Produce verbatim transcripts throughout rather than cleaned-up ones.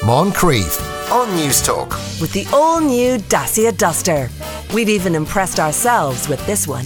Moncrief on News Talk. With the all-new Dacia Duster. We've even impressed ourselves with this one.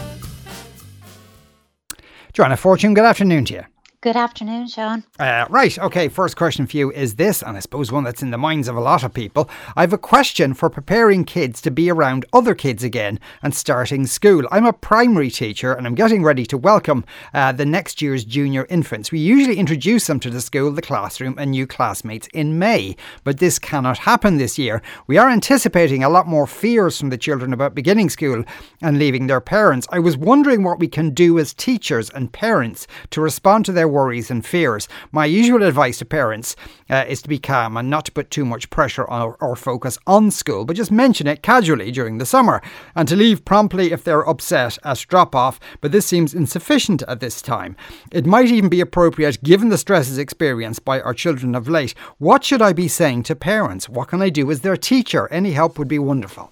Joanna Fortune, good afternoon to you. Good afternoon, Sean. Uh, right, okay, first question for you is this, and I suppose one that's in the minds of a lot of people. I have a question for preparing kids to be around other kids again and starting school. I'm a primary teacher and I'm getting ready to welcome uh, the next year's junior infants. We usually introduce them to the school, the classroom and new classmates in May, but this cannot happen this year. We are anticipating a lot more fears from the children about beginning school and leaving their parents. I was wondering what we can do as teachers and parents to respond to their worries and fears. My usual advice to parents uh, is to be calm and not to put too much pressure on or, or focus on school, but just mention it casually during the summer and to leave promptly if they're upset at drop off, but this seems insufficient at this time. It might even be appropriate given the stresses experienced by our children of late. What should I be saying to parents? What can I do as their teacher? Any help would be wonderful.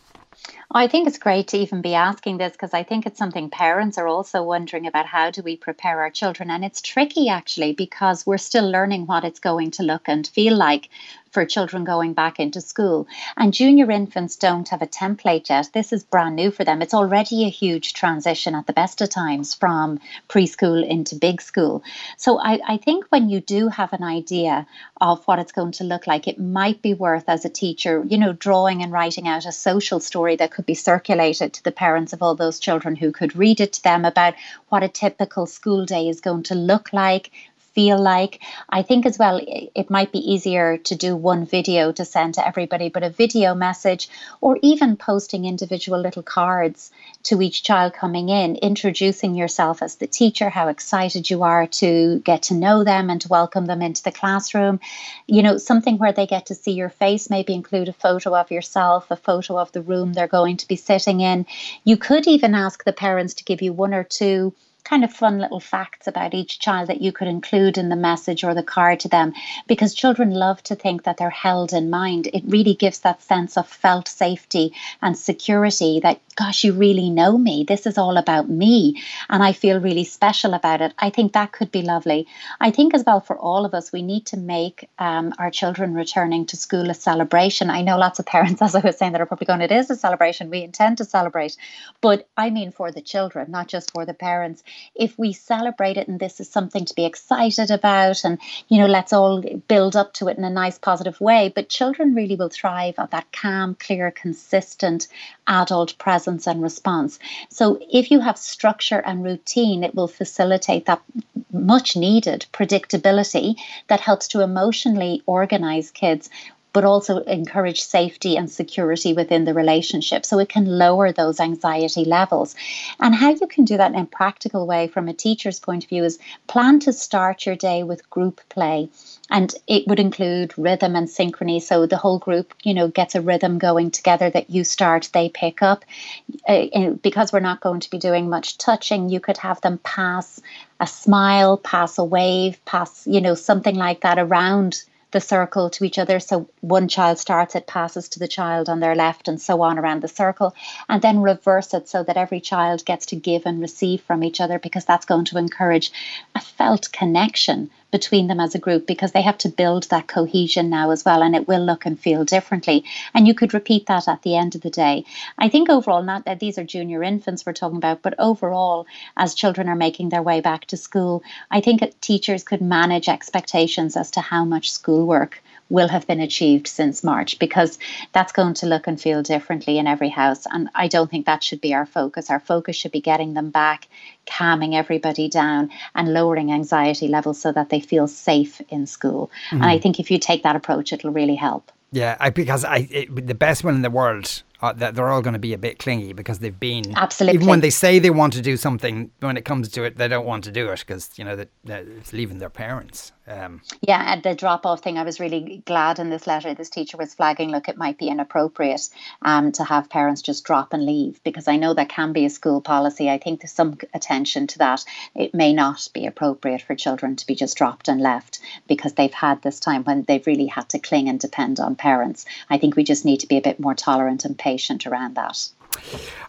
I think it's great to even be asking this because I think it's something parents are also wondering about. How do we prepare our children? And it's tricky actually because we're still learning what it's going to look and feel like for children going back into school. And junior infants don't have a template yet. This is brand new for them. It's already a huge transition at the best of times from preschool into big school. So I, I think when you do have an idea of what it's going to look like, it might be worth as a teacher, you know, drawing and writing out a social story that could be circulated to the parents of all those children who could read it to them about what a typical school day is going to look like, feel like. I think as well, it might be easier to do one video to send to everybody, but a video message or even posting individual little cards to each child coming in, introducing yourself as the teacher, how excited you are to get to know them and to welcome them into the classroom. You know, something where they get to see your face, maybe include a photo of yourself, a photo of the room they're going to be sitting in. You could even ask the parents to give you one or two kind of fun little facts about each child that you could include in the message or the card to them, because children love to think that they're held in mind. It really gives that sense of felt safety and security that, gosh, you really know me. This is all about me and I feel really special about it. I think that could be lovely. I think as well for all of us, we need to make um, our children returning to school a celebration. I know lots of parents, as I was saying, that are probably going, it is a celebration. We intend to celebrate. But I mean for the children, not just for the parents. If we celebrate it and this is something to be excited about and, you know, let's all build up to it in a nice positive way. But children really will thrive on that calm, clear, consistent adult presence and response. So if you have structure and routine, it will facilitate that much needed predictability that helps to emotionally organize kids, but also encourage safety and security within the relationship. So it can lower those anxiety levels. And how you can do that in a practical way from a teacher's point of view is plan to start your day with group play. And it would include rhythm and synchrony. So the whole group, you know, gets a rhythm going together that you start, they pick up. Uh, because we're not going to be doing much touching, you could have them pass a smile, pass a wave, pass, you know, something like that around the circle to each other. So one child starts it, passes to the child on their left and so on around the circle, and then reverse it so that every child gets to give and receive from each other, because that's going to encourage a felt connection between them as a group, because they have to build that cohesion now as well, and it will look and feel differently. And you could repeat that at the end of the day. I think overall, not that these are junior infants we're talking about, but overall, as children are making their way back to school, I think that teachers could manage expectations as to how much schoolwork will have been achieved since March, because that's going to look and feel differently in every house. And I don't think that should be our focus. Our focus should be getting them back, calming everybody down and lowering anxiety levels so that they feel safe in school. Mm-hmm. And I think if you take that approach, it'll really help. Yeah, I, because I it, the best one in the world, uh, that they're all going to be a bit clingy because they've been, absolutely, even when they say they want to do something, when it comes to it, they don't want to do it because, you know, that it's leaving their parents. Um, yeah, and the drop-off thing, I was really glad in this letter this teacher was flagging, look, it might be inappropriate um, to have parents just drop and leave, because I know that can be a school policy. I think there's some attention to that. It may not be appropriate for children to be just dropped and left because they've had this time when they've really had to cling and depend on parents. I think we just need to be a bit more tolerant and patient around that.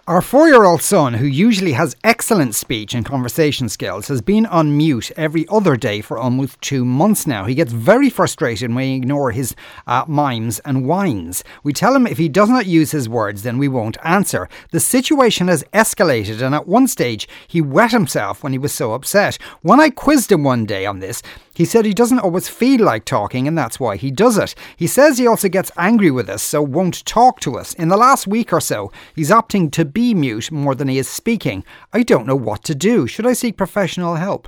Our four-year-old son, who usually has excellent speech and conversation skills, has been on mute every other day for almost two months now. He gets very frustrated when we ignore his uh, mimes and whines. We tell him if he does not use his words, then we won't answer. The situation has escalated, and at one stage, he wet himself when he was so upset. When I quizzed him one day on this, he said he doesn't always feel like talking and that's why he does it. He says he also gets angry with us, so won't talk to us. In the last week or so, he's opting to be mute more than he is speaking. I don't know what to do. Should I seek professional help?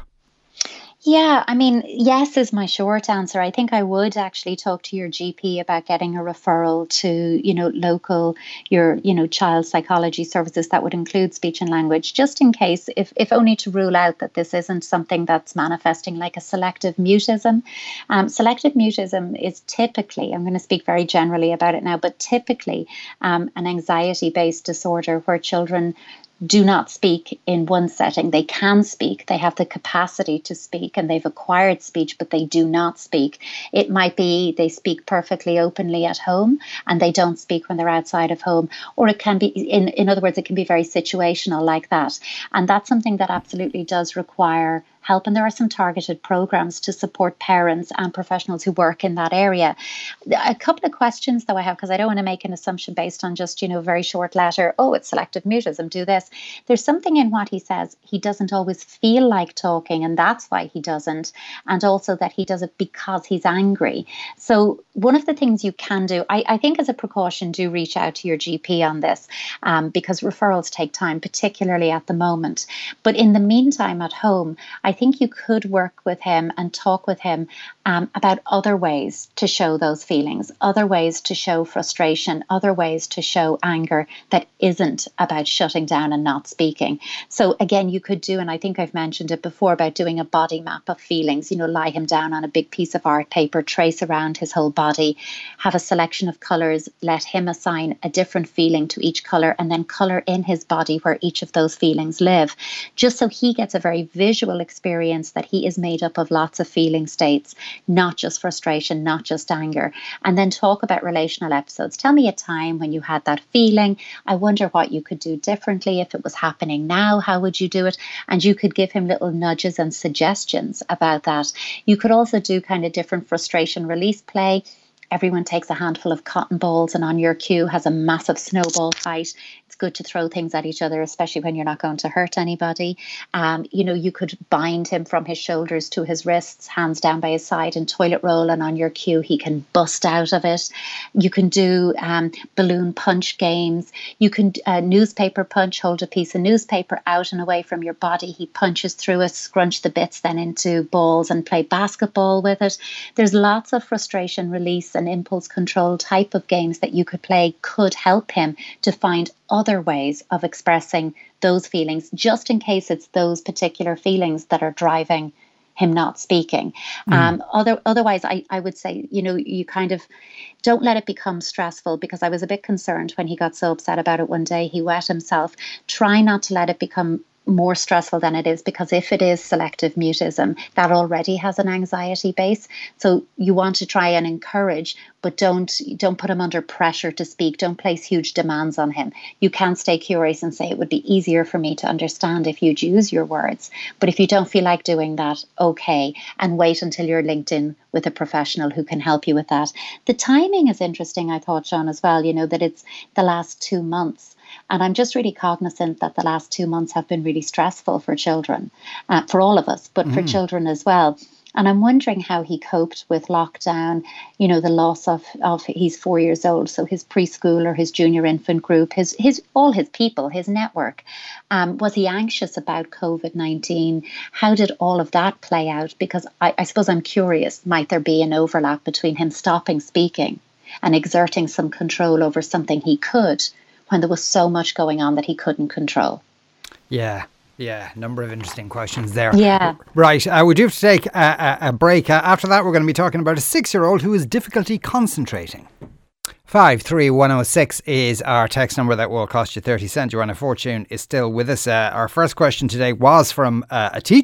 Yeah, I mean, yes is my short answer. I think I would actually talk to your G P about getting a referral to, you know, local, your, you know, child psychology services that would include speech and language, just in case, if, if only to rule out that this isn't something that's manifesting like a selective mutism. Um, selective mutism is typically, I'm going to speak very generally about it now, but typically um, an anxiety-based disorder where children do not speak in one setting. They can speak, they have the capacity to speak, and they've acquired speech, but they do not speak. It might be they speak perfectly openly at home and they don't speak when they're outside of home, or it can be, in, in other words, it can be very situational like that. And that's something that absolutely does require help. And there are some targeted programs to support parents and professionals who work in that area. A couple of questions, though, I have, because I don't want to make an assumption based on just, you know, very short letter, oh, it's selective mutism, do this. There's something in what he says. He doesn't always feel like talking, and that's why he doesn't. And also that he does it because he's angry. So one of the things you can do, I, I think as a precaution, do reach out to your G P on this, um, because referrals take time, particularly at the moment. But in the meantime, at home, I think you could work with him and talk with him um, about other ways to show those feelings, other ways to show frustration, other ways to show anger that isn't about shutting down and not speaking. So again, you could do, and I think I've mentioned it before, about doing a body map of feelings, you know, lie him down on a big piece of art paper, trace around his whole body, have a selection of colours, let him assign a different feeling to each colour, and then colour in his body where each of those feelings live, just so he gets a very visual experience that he is made up of lots of feeling states, not just frustration, not just anger. And then talk about relational episodes. Tell me a time when you had that feeling. I wonder what you could do differently if it was happening now. How would you do it? And you could give him little nudges and suggestions about that. You could also do kind of different frustration release play. Everyone takes a handful of cotton balls and on your cue has a massive snowball fight. It's good to throw things at each other, especially when you're not going to hurt anybody. Um, you know, you could bind him from his shoulders to his wrists, hands down by his side, and toilet roll, and on your cue he can bust out of it. You can do um, balloon punch games. You can uh, newspaper punch, hold a piece of newspaper out and away from your body. He punches through it, scrunch the bits then into balls and play basketball with it. There's lots of frustration release and impulse control type of games that you could play could help him to find other ways of expressing those feelings, just in case it's those particular feelings that are driving him not speaking. Mm. Um, other, otherwise, I, I would say, you know, you kind of don't let it become stressful, because I was a bit concerned when he got so upset about it one day. He wet himself. Try not to let it become more stressful than it is, because if it is selective mutism, that already has an anxiety base. So you want to try and encourage, but don't don't put him under pressure to speak. Don't place huge demands on him. You can stay curious and say, it would be easier for me to understand if you'd use your words. But if you don't feel like doing that, okay, and wait until you're linked in with a professional who can help you with that. The timing is interesting, I thought, Sean, as well, you know, that it's the last two months. And I'm just really cognizant that the last two months have been really stressful for children, uh, for all of us, but mm. for children as well. And I'm wondering how he coped with lockdown, you know, the loss of, of he's four years old, so his preschool or his junior infant group, his his all his people, his network. Um, was he anxious about COVID nineteen? How did all of that play out? Because I, I suppose I'm curious, might there be an overlap between him stopping speaking and exerting some control over something he could, when there was so much going on that he couldn't control? Yeah, yeah, number of interesting questions there. Yeah. Right, uh, we do have to take a, a, a break. Uh, after that, we're going to be talking about a six-year-old who has difficulty concentrating. five three one oh six is our text number that will cost you thirty cents. Joanna Fortune is still with us. Uh, our first question today was from uh, a teacher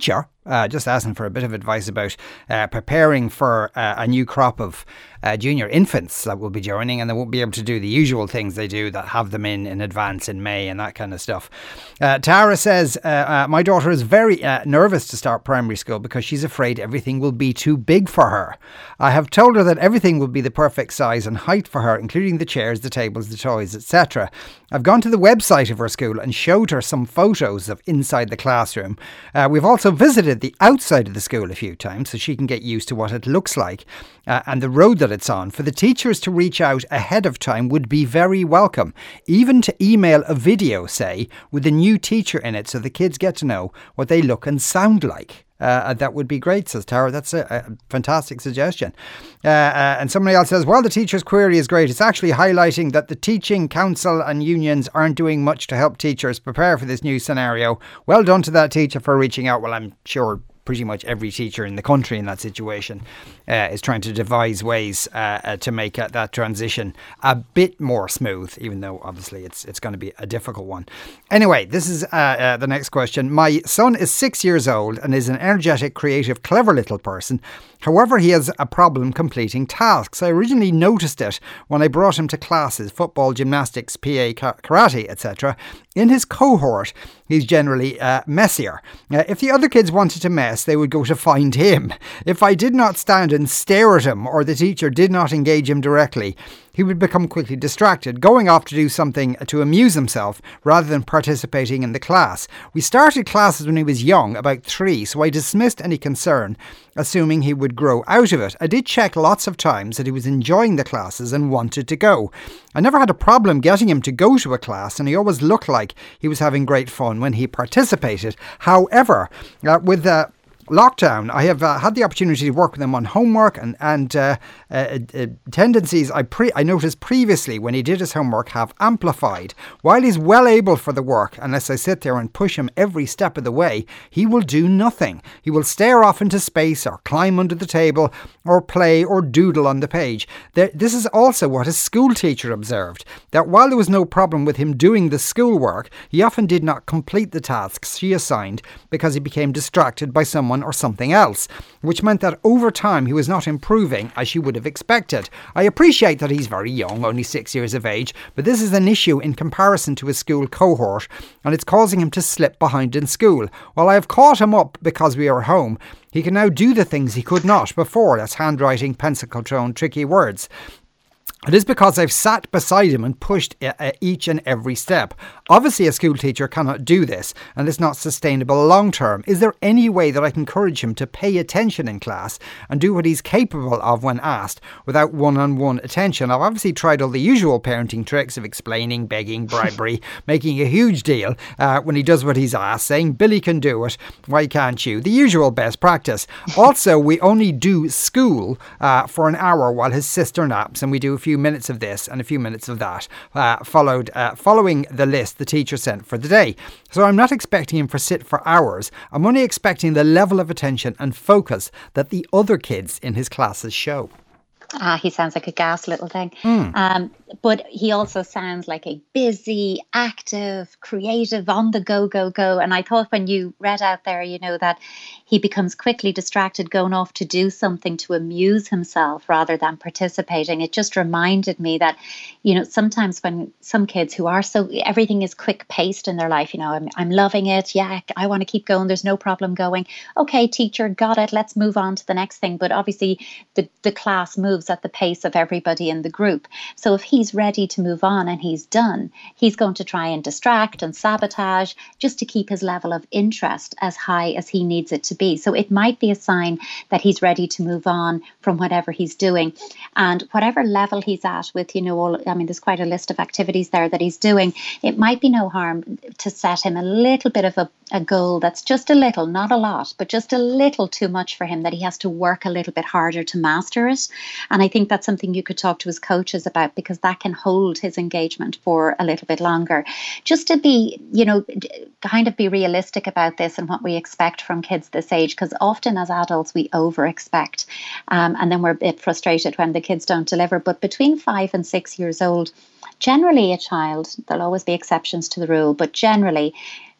uh, just asking for a bit of advice about uh, preparing for uh, a new crop of uh, junior infants that will be joining, and they won't be able to do the usual things they do that have them in in advance in May and that kind of stuff. Uh, Tara says, uh, uh, my daughter is very uh, nervous to start primary school because she's afraid everything will be too big for her. I have told her that everything will be the perfect size and height for her, including the chairs, the tables, the toys, et cetera. I've gone to the website of her school and showed her some photos of inside the classroom. Uh, we've also visited the outside of the school a few times so she can get used to what it looks like uh, and the road that it's on. For the teachers to reach out ahead of time would be very welcome. Even to email a video, say, with a new teacher in it so the kids get to know what they look and sound like. Uh, that would be great, says Tara. That's a, a fantastic suggestion. Uh, uh, and somebody else says, well, the teacher's query is great. It's actually highlighting that the teaching council and unions aren't doing much to help teachers prepare for this new scenario. Well done to that teacher for reaching out. Well, I'm sure pretty much every teacher in the country in that situation uh, is trying to devise ways uh, uh, to make uh, that transition a bit more smooth, even though obviously it's it's going to be a difficult one. Anyway, this is uh, uh, the next question. My son is six years old and is an energetic, creative, clever little person. However, he has a problem completing tasks. I originally noticed it when I brought him to classes, football, gymnastics, P A, karate, et cetera. In his cohort, he's generally uh, messier. Uh, if the other kids wanted to mess, they would go to find him. If I did not stand and stare at him, or the teacher did not engage him directly, he would become quickly distracted, going off to do something to amuse himself rather than participating in the class. We started classes when he was young, about three, so I dismissed any concern, assuming he would grow out of it. I did check lots of times that he was enjoying the classes and wanted to go. I never had a problem getting him to go to a class, and he always looked like he was having great fun when he participated. However, uh, with the lockdown, I have uh, had the opportunity to work with him on homework and and uh, uh, uh, tendencies I pre I noticed previously when he did his homework have amplified. While he's well able for the work, unless I sit there and push him every step of the way, he will do nothing. He will stare off into space or climb under the table or play or doodle on the page. There, this is also what his school teacher observed, that while there was no problem with him doing the schoolwork, he often did not complete the tasks she assigned because he became distracted by someone or something else, which meant that over time he was not improving as she would have expected. I appreciate that he's very young, only six years of age, but this is an issue in comparison to his school cohort, and it's causing him to slip behind in school. While I have caught him up because we are home, he can now do the things he could not before. That's handwriting, pencil control, tricky words. It is because I've sat beside him and pushed each and every step. Obviously, a school teacher cannot do this, and it's not sustainable long term. Is there any way that I can encourage him to pay attention in class and do what he's capable of when asked without one-on-one attention? I've obviously tried all the usual parenting tricks of explaining, begging, bribery, making a huge deal uh, when he does what he's asked, saying, Billy can do it, why can't you? The usual best practice. Also, we only do school uh, for an hour while his sister naps, and we do a few minutes of this and a few minutes of that, uh, followed uh, following the list the teacher sent for the day. So I'm not expecting him to sit for hours. I'm only expecting the level of attention and focus that the other kids in his classes show. Ah, he sounds like a gas little thing. Mm. Um, but he also sounds like a busy, active, creative, on the go, go, go. And I thought when you read out there, you know, that he becomes quickly distracted going off to do something to amuse himself rather than participating. It just reminded me that, you know, sometimes when some kids who are so, everything is quick paced in their life, you know, I'm, I'm loving it. Yeah, I want to keep going. There's no problem going. Okay, teacher, got it. Let's move on to the next thing. But obviously the, the class moves at the pace of everybody in the group. So if he's ready to move on and he's done, he's going to try and distract and sabotage just to keep his level of interest as high as he needs it to be. So it might be a sign that he's ready to move on from whatever he's doing. And whatever level he's at with, you know, all, I mean, there's quite a list of activities there that he's doing. It might be no harm to set him a little bit of a, a goal that's just a little, not a lot, but just a little too much for him, that he has to work a little bit harder to master it. And I think that's something you could talk to his coaches about, because that can hold his engagement for a little bit longer. Just to be, you know, kind of be realistic about this and what we expect from kids this age, because often as adults we over expect um, and then we're a bit frustrated when the kids don't deliver. But between five and six years old, generally a child, there'll always be exceptions to the rule, but generally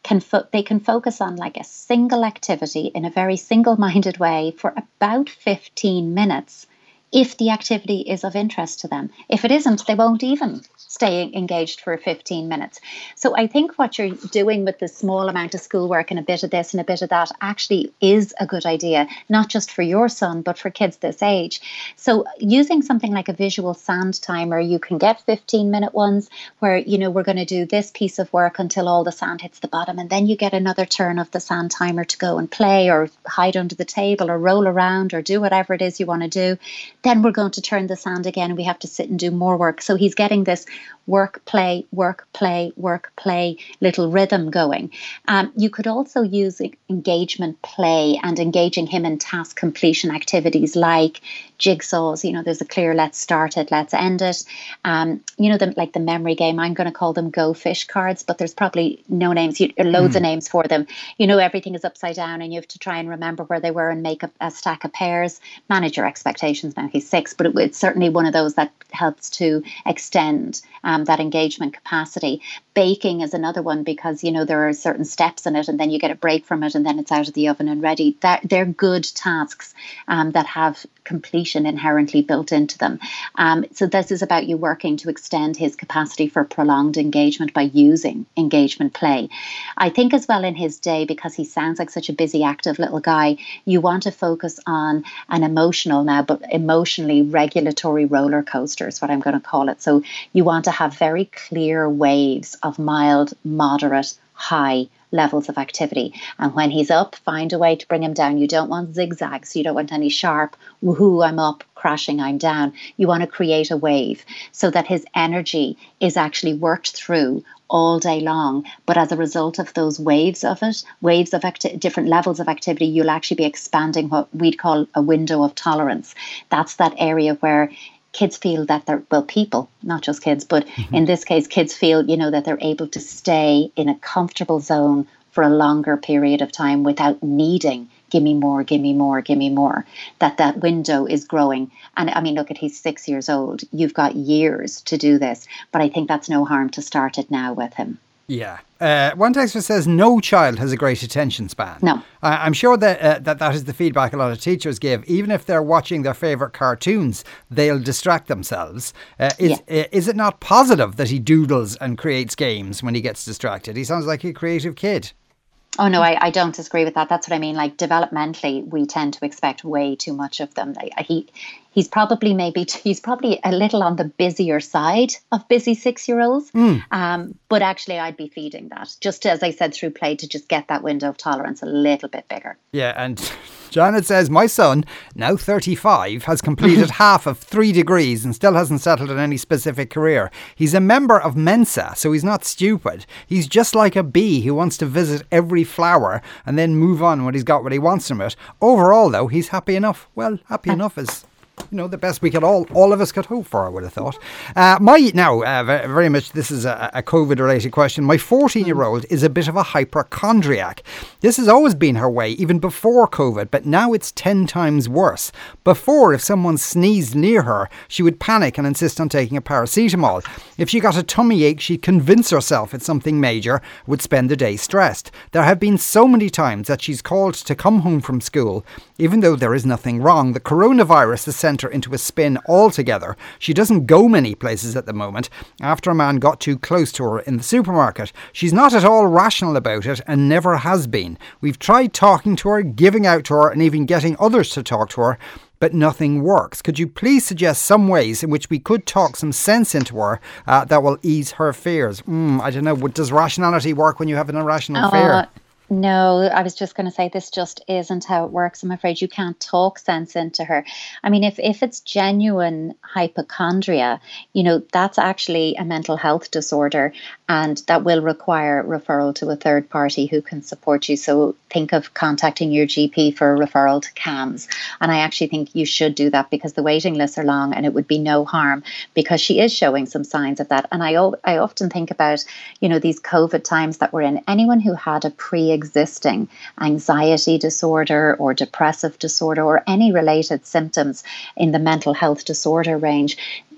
can fo- they can focus on like a single activity in a very single-minded way for about fifteen minutes if the activity is of interest to them. If it isn't, they won't even stay engaged for fifteen minutes. So I think what you're doing with the small amount of schoolwork and a bit of this and a bit of that actually is a good idea, not just for your son, but for kids this age. So using something like a visual sand timer, you can get fifteen minute ones where, you know, we're going to do this piece of work until all the sand hits the bottom. And then you get another turn of the sand timer to go and play or hide under the table or roll around or do whatever it is you want to do. Then we're going to turn the sand again and we have to sit and do more work. So he's getting this work, play, work, play, work, play little rhythm going. Um, you could also use engagement play and engaging him in task completion activities like jigsaws. You know, there's a clear let's start it, let's end it. Um, you know, the, like the memory game, I'm going to call them Go Fish cards, but there's probably no names, you, loads mm. of names for them. You know, everything is upside down and you have to try and remember where they were and make a, a stack of pairs. Manage your expectations. Now he's six, but it, it's certainly one of those that helps to extend um, that engagement capacity. Baking is another one because, you know, there are certain steps in it and then you get a break from it and then it's out of the oven and ready. That they're good tasks um, that have completion inherently built into them. Um, so this is about you working to extend his capacity for prolonged engagement by using engagement play. I think as well in his day, because he sounds like such a busy, active little guy, you want to focus on an emotional now, but emotionally regulatory roller coaster is what I'm going to call it. So you want to have very clear waves of mild, moderate, high levels of activity. And when he's up, find a way to bring him down. You don't want zigzags. You don't want any sharp, woohoo, I'm up, crashing, I'm down. You want to create a wave so that his energy is actually worked through all day long. But as a result of those waves of it, waves of acti- different levels of activity, you'll actually be expanding what we'd call a window of tolerance. That's that area where kids feel that they're, well, people, not just kids, but mm-hmm. in this case, kids feel, you know, that they're able to stay in a comfortable zone for a longer period of time without needing, give me more, give me more, give me more, that that window is growing. And I mean, look at, he's six years old. You've got years to do this, but I think that's no harm to start it now with him. Yeah. Uh, one texter says no child has a great attention span. No. I, I'm sure that, uh, that that is the feedback a lot of teachers give. Even if they're watching their favourite cartoons, they'll distract themselves. Uh, is, yeah. uh, is it not positive that he doodles and creates games when he gets distracted? He sounds like a creative kid. Oh, no, I, I don't disagree with that. That's what I mean. Like, developmentally, we tend to expect way too much of them. He He's probably maybe, he's probably a little on the busier side of busy six-year-olds. Mm. Um, but actually, I'd be feeding that, just as I said, through play, to just get that window of tolerance a little bit bigger. Yeah, and Janet says, my son, now thirty-five, has completed half of three degrees and still hasn't settled in any specific career. He's a member of Mensa, so he's not stupid. He's just like a bee who wants to visit every flower and then move on when he's got what he wants from it. Overall, though, he's happy enough. Well, happy uh, enough is, you know, the best we could all, all of us could hope for, I would have thought. Uh, my Now, uh, very much, this is a, a COVID-related question. My fourteen-year-old is a bit of a hypochondriac. This has always been her way, even before COVID, but now it's ten times worse. Before, if someone sneezed near her, she would panic and insist on taking a paracetamol. If she got a tummy ache, she'd convince herself it's something major, would spend the day stressed. There have been so many times that she's called to come home from school, even though there is nothing wrong. The coronavirus has sent her into a spin altogether. She doesn't go many places at the moment after a man got too close to her in the supermarket. She's not at all rational about it and never has been. We've tried talking to her, giving out to her and even getting others to talk to her, but nothing works. Could you please suggest some ways in which we could talk some sense into her uh, that will ease her fears? Mm, I don't know. Does rationality work when you have an irrational uh, fear? No, I was just going to say this just isn't how it works. I'm afraid you can't talk sense into her. I mean, if, if it's genuine hypochondria, you know, that's actually a mental health disorder and that will require referral to a third party who can support you. So think of contacting your G P for a referral to C A M S. And I actually think you should do that because the waiting lists are long and it would be no harm because she is showing some signs of that. And I, I often think about, you know, these COVID times that we're in. Anyone who had a pre existing anxiety disorder or depressive disorder or any related symptoms in the mental health disorder range,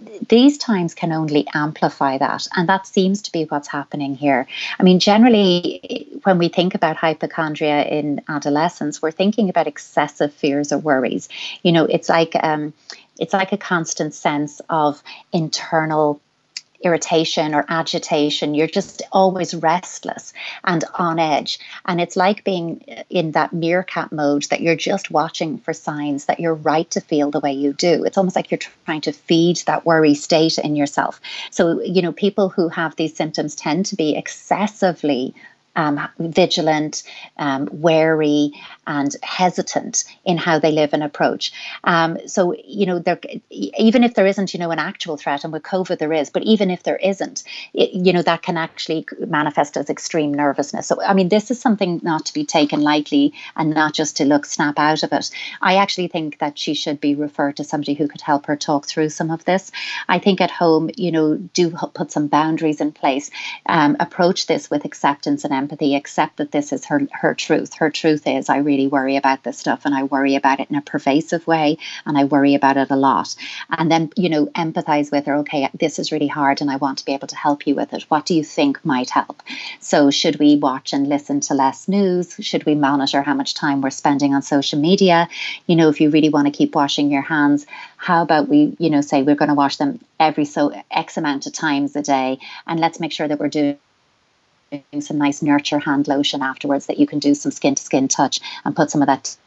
these times can only amplify that. And that seems to be what's happening here. I mean, generally, when we think about hypochondria in adolescence, we're thinking about excessive fears or worries. You know, it's like um, it's like a constant sense of internal irritation or agitation. You're just always restless and on edge. And it's like being in that meerkat mode, that you're just watching for signs that you're right to feel the way you do. It's almost like you're trying to feed that worry state in yourself. So, you know, people who have these symptoms tend to be excessively Um, vigilant, um, wary, and hesitant in how they live and approach. Um, so, you know, there, even if there isn't, you know, an actual threat, and with COVID there is, but even if there isn't, it, you know, that can actually manifest as extreme nervousness. So, I mean, this is something not to be taken lightly and not just to look snap out of it. I actually think that she should be referred to somebody who could help her talk through some of this. I think at home, you know, do put some boundaries in place, um, approach this with acceptance and empathy. Empathy, accept that this is her her truth. Her truth is, I really worry about this stuff, and I worry about it in a pervasive way, and I worry about it a lot. And then, you know, empathize with her. Okay, this is really hard, and I want to be able to help you with it. What do you think might help? So should we watch and listen to less news? Should we monitor how much time we're spending on social media? You know, if you really want to keep washing your hands, how about we, you know, say we're going to wash them every so X amount of times a day, and let's make sure that we're doing some nice nurture hand lotion afterwards, that you can do some skin to skin touch and put some of that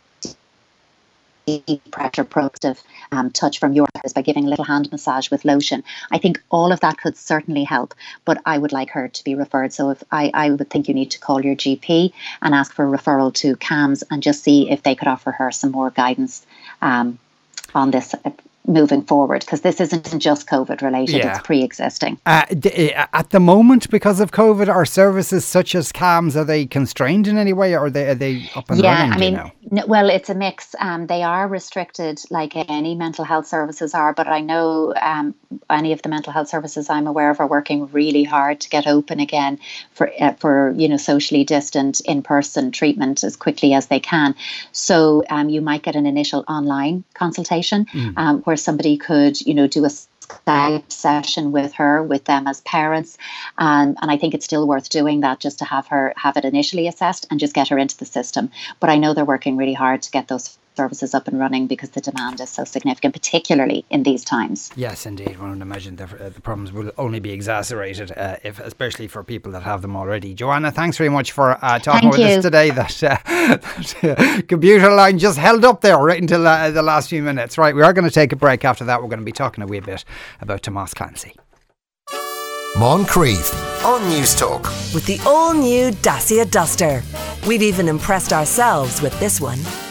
deep pressure proactive um, touch from your face by giving a little hand massage with lotion. I think all of that could certainly help, but I would like her to be referred. So if I, I would think you need to call your G P and ask for a referral to C A M S and just see if they could offer her some more guidance um, on this uh, moving forward, because this isn't just COVID related, yeah. It's pre-existing. Uh, d- at the moment, because of COVID, are services such as C A M S, are they constrained in any way, or are they, are they up and yeah, running? I mean, you know? n- well, it's a mix. Um, they are restricted like any mental health services are, but I know um, any of the mental health services I'm aware of are working really hard to get open again for, uh, for you know, socially distant in-person treatment as quickly as they can. So um, you might get an initial online consultation mm. um, where somebody could, you know, do a Skype session with her, with them as parents. Um, and I think it's still worth doing that, just to have her have it initially assessed and just get her into the system. But I know they're working really hard to get those services up and running because the demand is so significant, particularly in these times. Yes, indeed. One would imagine the, uh, the problems will only be exacerbated, uh, if, especially for people that have them already. Joanna, thanks very much for uh, talking Thank with you. us today. That, uh, that uh, computer line just held up there right until uh, the last few minutes. Right, we are going to take a break. After that, we're going to be talking a wee bit about Tomás Clancy. Moncrief on News Talk with the all-new Dacia Duster. We've even impressed ourselves with this one.